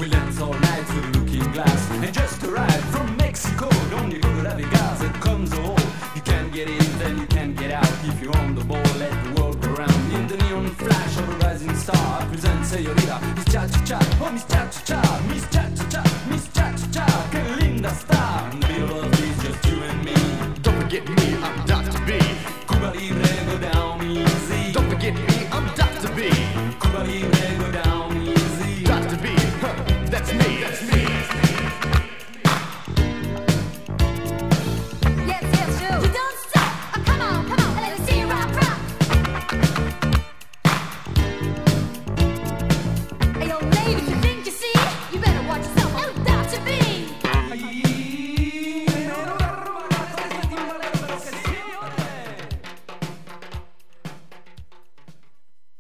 We dance all night through the looking glass. And just arrived from Mexico, don't you go to Vegas, it comes a hole. You can't get in, then you can't get out. If you're on the ball, let the world go round. In the neon flash of a rising star, I present Señorita, Miss Cha-Cha-Cha, oh Miss Cha-Cha-Cha, Miss Cha-Cha-Cha, Miss Cha-Cha-Cha, que linda star. In the middle of this, just you and me. Don't forget me, I'm Dr. B. Cuba Libre, go down easy. Don't forget me, I'm Dr. B. Cuba Libre, go down easy. Dr. B, that's me, that's me. Yes, yes, you. You don't stop. Oh, come on, let me see you rock, rock. Hey, yo, ladies.